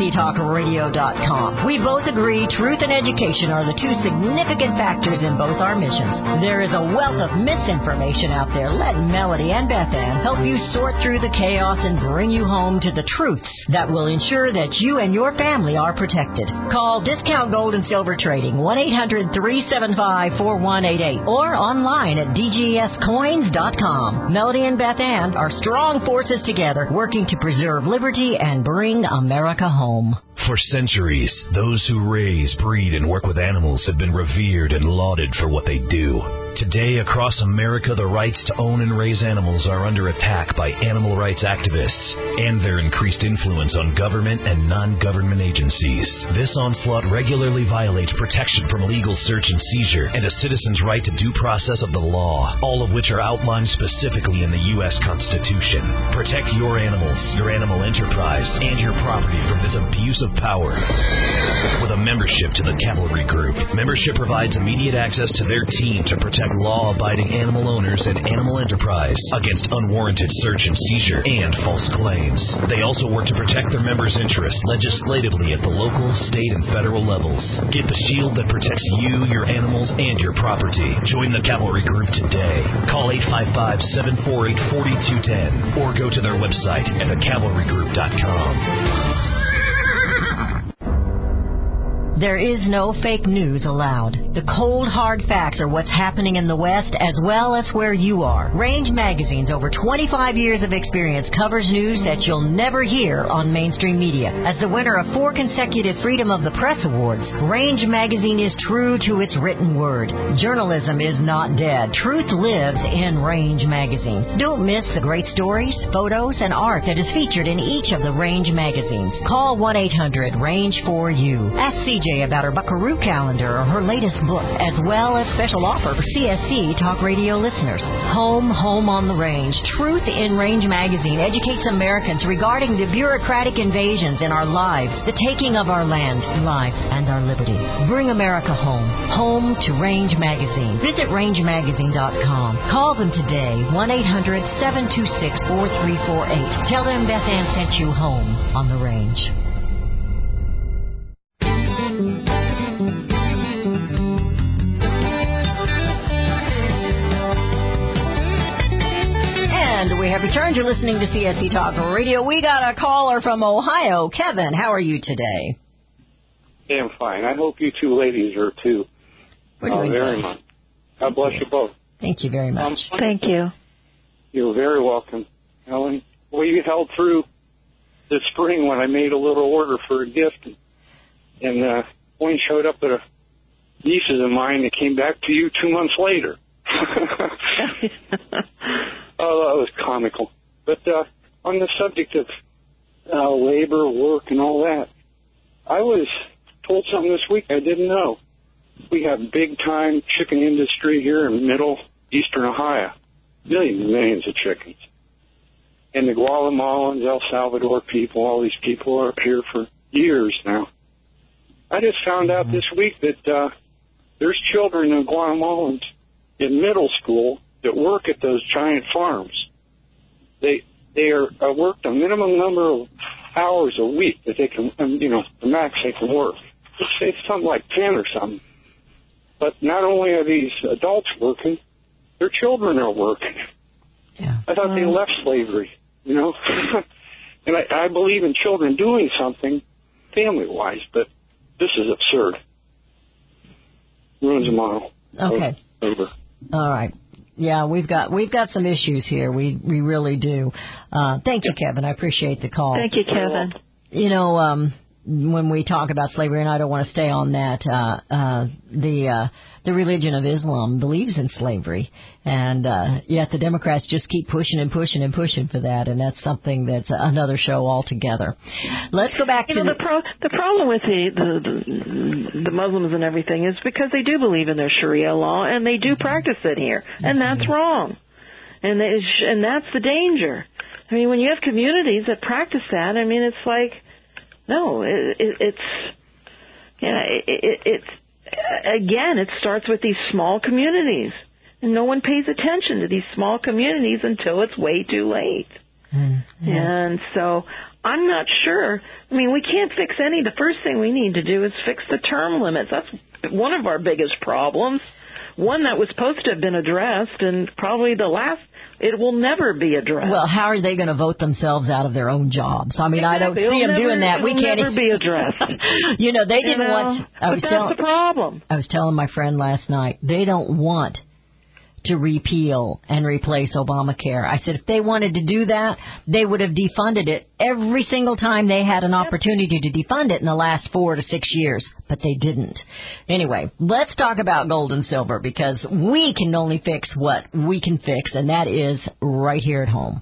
C Talk Radio dot com. We both agree truth and education are the two significant factors in both our missions. There is a wealth of misinformation out there. Let Melody and Beth Ann help you sort through the chaos and bring you home to the truths that will ensure that you and your family are protected. Call Discount Gold and Silver Trading, one eight hundred three seven five four one eight eight, or online at D G S coins dot com. Melody and Beth Ann are strong forces together, working to preserve liberty and bring America home. For centuries, those who raise, breed, and work with animals have been revered and lauded for what they do. Today, across America, the rights to own and raise animals are under attack by animal rights activists and their increased influence on government and non-government agencies. This onslaught regularly violates protection from legal search and seizure and a citizen's right to due process of the law, all of which are outlined specifically in the U S Constitution. Protect your animals, your animal enterprise, and your property from this abuse of power. With a membership to the Cavalry Group, membership provides immediate access to their team to protect law-abiding animal owners and animal enterprise against unwarranted search and seizure and false claims. They also work to protect their members' interests legislatively at the local, state, and federal levels. Get the shield that protects you, your animals, and your property. Join the Cavalry Group today. Call eight five five, seven four eight, four two one zero or go to their website at the cavalry group dot com. There is no fake news allowed. The cold, hard facts are what's happening in the West as well as where you are. Range Magazine's over twenty-five years of experience covers news that you'll never hear on mainstream media. As the winner of four consecutive Freedom of the Press Awards, Range Magazine is true to its written word. Journalism is not dead. Truth lives in Range Magazine. Don't miss the great stories, photos, and art that is featured in each of the Range magazines. Call one eight hundred range four U. Ask C J about her Buckaroo calendar or her latest book, as well as special offer for C S C Talk Radio listeners. Home, Home on the Range. Truth in Range Magazine educates Americans regarding the bureaucratic invasions in our lives, the taking of our land, life, and our liberty. Bring America home. Home to Range Magazine. Visit range magazine dot com. Call them today, one eight hundred seven two six four three four eight. Tell them Beth Ann sent you home on the Range. And we have returned. You're listening to C S C Talk Radio. We got a caller from Ohio. Kevin, how are you today? Hey, I'm fine. I hope you two ladies are too. We're doing uh, very good. much. God bless you. you both. Thank you very much. Um, Thank you. You're very welcome, Helen. Well, you held through this spring when I made a little order for a gift, and uh, one showed up at a nieces of mine that came back to you two months later. Oh, that was comical. But uh, on the subject of uh, labor, work, and all that, I was told something this week I didn't know. We have big-time chicken industry here in middle eastern Ohio. Millions and millions of chickens. And the Guatemalans, El Salvador people, all these people are up here for years now. I just found out this week that uh, there's children of Guatemalans in middle school that work at those giant farms. They they are uh, worked a minimum number of hours a week that they can, um, you know, the max they can work. It's, it's something like ten or something. But not only are these adults working, their children are working. Yeah. I thought they left slavery, you know. And I, I believe in children doing something family-wise, but this is absurd. Ruins a model. Okay. Over. All right. Yeah, we've got we've got some issues here. We we really do. Uh, thank you, Kevin. I appreciate the call. Thank you, Kevin. You know, um, when we talk about slavery, and I don't want to stay on that, uh, uh, the uh, the religion of Islam believes in slavery, and uh, yet the Democrats just keep pushing and pushing and pushing for that, and that's something that's another show altogether. Let's go back you to know, the, pro- the problem with the, the the the Muslims and everything is because they do believe in their Sharia law and they do practice it here, and that's wrong, and they, and that's the danger. I mean, when you have communities that practice that, I mean, it's like, no, it, it, it's, you know, it, it, it's, again, it starts with these small communities. And no one pays attention to these small communities until it's way too late. Mm-hmm. And so I'm not sure. I mean, we can't fix any. The first thing we need to do is fix the term limits. That's one of our biggest problems. One that was supposed to have been addressed, and probably the last, it will never be addressed. Well, how are they going to vote themselves out of their own jobs? I mean, exactly. I don't see it'll them never, doing that. We can't never be addressed. You know, they didn't you know, want. I but was that's telling, the problem. I was telling my friend last night, they don't want to repeal and replace Obamacare. I said if they wanted to do that, they would have defunded it every single time they had an opportunity to defund it in the last four to six years, but they didn't. Anyway, let's talk about gold and silver, because we can only fix what we can fix, and that is right here at home.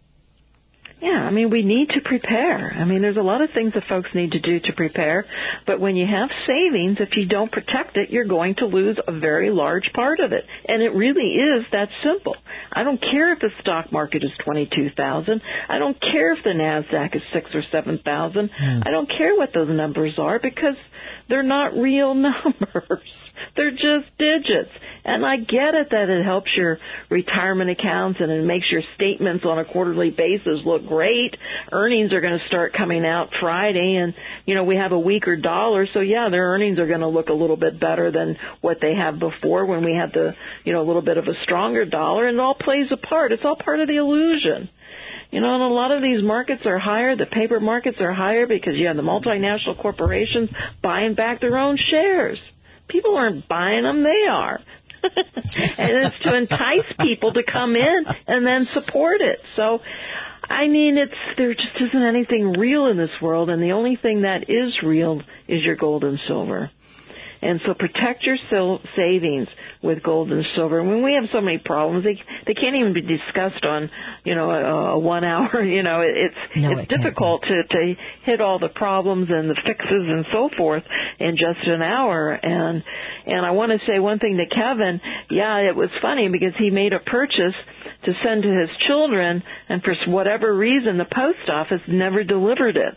Yeah, I mean, we need to prepare. I mean, there's a lot of things that folks need to do to prepare, but when you have savings, if you don't protect it, you're going to lose a very large part of it. And it really is that simple. I don't care if the stock market is twenty-two thousand. I don't care if the NASDAQ is six or seven thousand. Mm. I don't care what those numbers are, because they're not real numbers. They're just digits. And I get it that it helps your retirement accounts and it makes your statements on a quarterly basis look great. Earnings are going to start coming out Friday, and, you know, we have a weaker dollar, so yeah, their earnings are going to look a little bit better than what they have before when we had the, you know, a little bit of a stronger dollar, and it all plays a part. It's all part of the illusion. You know, and a lot of these markets are higher, the paper markets are higher because you have the multinational corporations buying back their own shares. People aren't buying them, they are. And it's to entice people to come in and then support it. So, I mean, it's there just isn't anything real in this world, and the only thing that is real is your gold and silver. And so protect your sil- savings with gold and silver. And when we have so many problems, they they can't even be discussed on, you know, a, a one hour. You know, it's no, it's it difficult to to hit all the problems and the fixes and so forth in just an hour. And and I want to say one thing to Kevin. Yeah, it was funny because he made a purchase to send to his children, and for whatever reason, the post office never delivered it.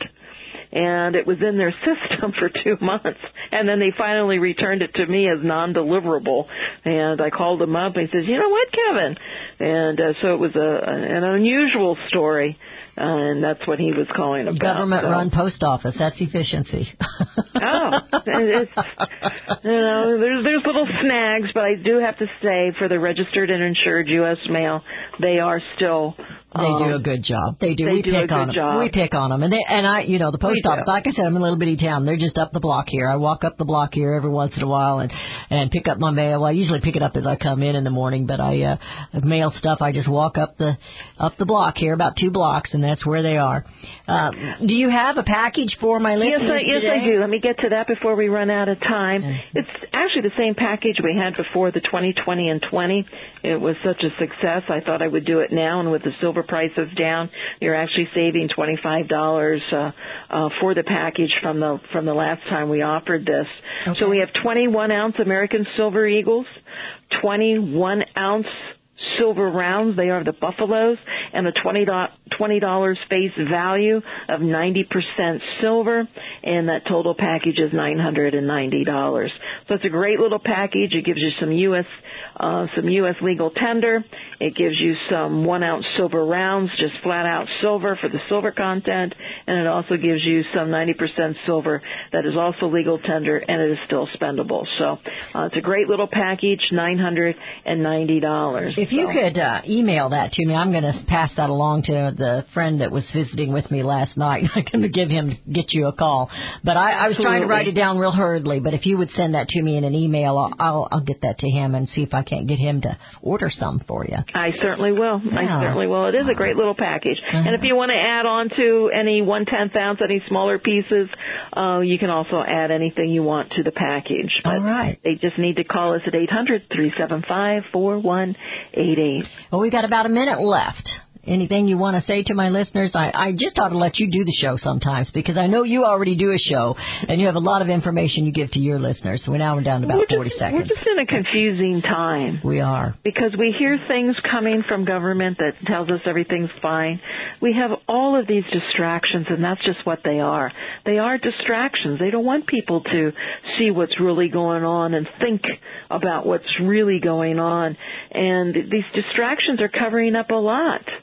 And it was in their system for two months. And then they finally returned it to me as non-deliverable. And I called him up and he says, you know what, Kevin? And uh, so it was a, an unusual story. Uh, and that's what he was calling about. Government-run so. post office. That's efficiency. Oh, it's, you know, there's, there's little snags, but I do have to say for the registered and insured U S mail, they are still... They um, do a good job. They do. They we do pick a on good them. job. We pick on them. And they, and I, you know, the post We office, do. like I said, I'm in a little bitty town. They're just up the block here. I walk up the block here every once in a while and, and pick up my mail. Well, I usually pick it up as I come in in the morning, but I, uh, mail stuff. I just walk up the, up the block here, about two blocks, and that's where they are. Uh, do you have a package for my listeners Yes, I, yes, today? I do. Let me get to that before we run out of time. Mm-hmm. It's actually the same package we had before the twenty twenty and twenty. It was such a success. I thought I would do it now, and with the silver prices down, you're actually saving twenty-five dollars uh, uh, for the package from the from the last time we offered this. Okay. So we have twenty-one ounce American Silver Eagles, twenty-one ounce silver rounds, they are the Buffaloes, and a twenty dollars face value of ninety percent silver, and that total package is nine hundred ninety dollars. So it's a great little package. It gives you some U S uh, some U S legal tender. It gives you some one ounce silver rounds, just flat out silver for the silver content, and it also gives you some ninety percent silver that is also legal tender, and it is still spendable. So uh, it's a great little package, nine hundred ninety dollars. If you could uh, email that to me, I'm going to pass that along to the friend that was visiting with me last night. I'm going to give him, get you a call. But I, I was trying to write it down real hurriedly, but if you would send that to me in an email, I'll, I'll, I'll get that to him and see if I can't get him to order some for you. I certainly will. Yeah. I certainly will. It is a great little package. Uh-huh. And if you want to add on to any one-tenth ounce, any smaller pieces, uh, you can also add anything you want to the package. But all right. They just need to call us at eight hundred, three seven five, four one eight eight. Well, we've got about a minute left. Anything you want to say to my listeners? I, I just ought to let you do the show sometimes because I know you already do a show and you have a lot of information you give to your listeners. So now we're down to about we're forty just, seconds. We're just in a confusing time. We are. Because we hear things coming from government that tells us everything's fine. We have all of these distractions, and that's just what they are. They are distractions. They don't want people to see what's really going on and think about what's really going on. And these distractions are covering up a lot.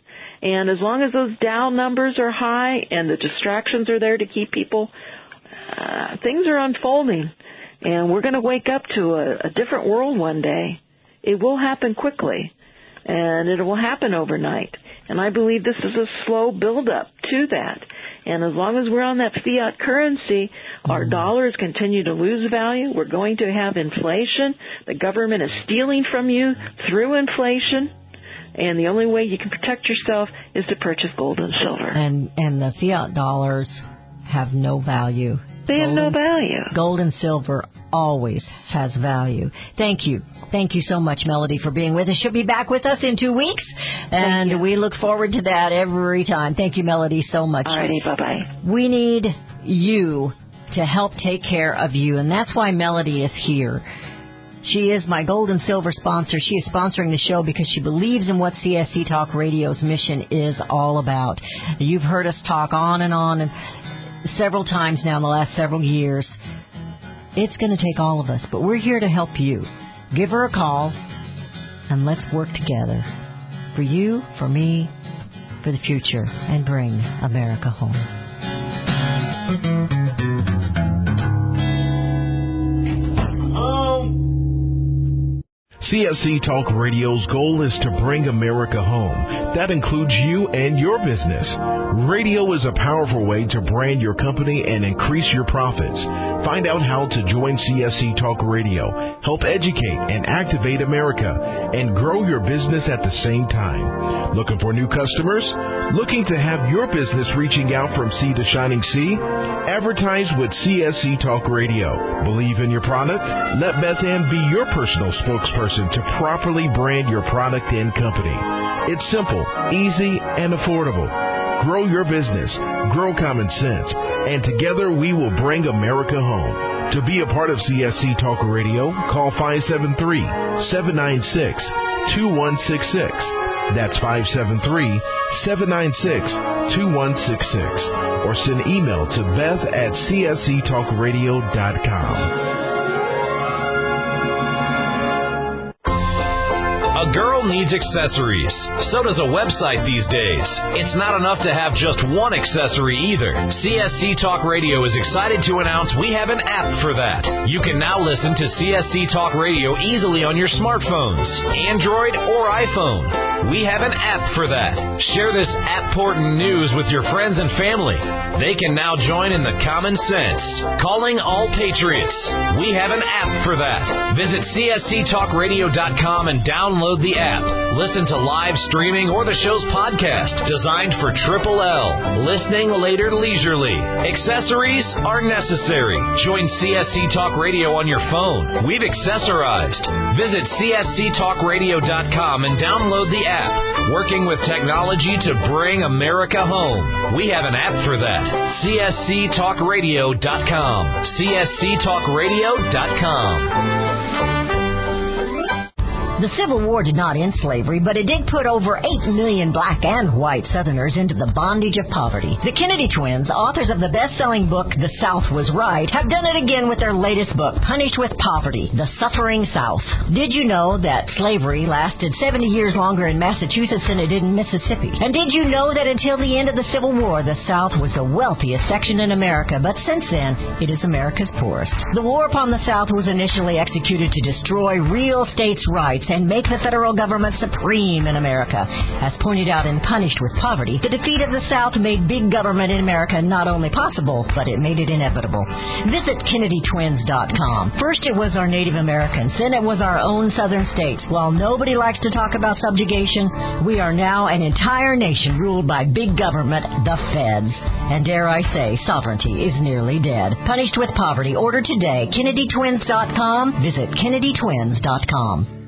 And as long as those Dow numbers are high and the distractions are there to keep people, uh, things are unfolding. And we're going to wake up to a, a different world one day. It will happen quickly, and it will happen overnight. And I believe this is a slow build-up to that. And as long as we're on that fiat currency, our dollars continue to lose value. We're going to have inflation. The government is stealing from you through inflation. And the only way you can protect yourself is to purchase gold and silver. And and the fiat dollars have no value. They have gold no and, value. Gold and silver always has value. Thank you. Thank you so much, Melody, for being with us. She'll be back with us in two weeks, and we look forward to that every time. Thank you, Melody, so much. All righty, bye-bye. We need you to help take care of you, and that's why Melody is here. She is my gold and silver sponsor. She is sponsoring the show because she believes in what C S C Talk Radio's mission is all about. You've heard us talk on and on and several times now in the last several years. It's going to take all of us, but we're here to help you. Give her a call, and let's work together for you, for me, for the future, and bring America home. C S C Talk Radio's goal is to bring America home. That includes you and your business. Radio is a powerful way to brand your company and increase your profits. Find out how to join C S C Talk Radio, help educate and activate America, and grow your business at the same time. Looking for new customers? Looking to have your business reaching out from sea to shining sea? Advertise with C S C Talk Radio. Believe in your product? Let Beth Ann be your personal spokesperson to properly brand your product and company. It's simple, easy, and affordable. Grow your business, grow common sense, and together we will bring America home. To be a part of C S C Talk Radio, call five seven three, seven nine six, two one six six. That's five seven three, seven nine six, two one six six. Or send email to beth at c s c talk radio dot com. A girl needs accessories. So does a website these days. It's not enough to have just one accessory either. C S C Talk Radio is excited to announce we have an app for that. You can now listen to C S C Talk Radio easily on your smartphones, Android or iPhone. We have an app for that. Share this app-portant news with your friends and family. They can now join in the common sense. Calling all patriots. We have an app for that. Visit c s c talk radio dot com and download the app. Listen to live streaming or the show's podcast, designed for Triple L. Listening later leisurely. Accessories are necessary. Join C S C Talk Radio on your phone. We've accessorized. Visit c s c talk radio dot com and download the app. Working with technology to bring America home. We have an app for that. c s c talk radio dot com. c s c talk radio dot com. The Civil War did not end slavery, but it did put over eight million black and white Southerners into the bondage of poverty. The Kennedy twins, authors of the best-selling book The South Was Right, have done it again with their latest book, Punished with Poverty, The Suffering South. Did you know that slavery lasted seventy years longer in Massachusetts than it did in Mississippi? And did you know that until the end of the Civil War, the South was the wealthiest section in America, but since then, it is America's poorest? The war upon the South was initially executed to destroy real states' rights and make the federal government supreme in America. As pointed out in Punished with Poverty, the defeat of the South made big government in America not only possible, but it made it inevitable. Visit Kennedy Twins dot com. First it was our Native Americans, then it was our own southern states. While nobody likes to talk about subjugation, we are now an entire nation ruled by big government, the feds. And dare I say, sovereignty is nearly dead. Punished with Poverty. Order today. Kennedy Twins dot com. Visit Kennedy Twins dot com.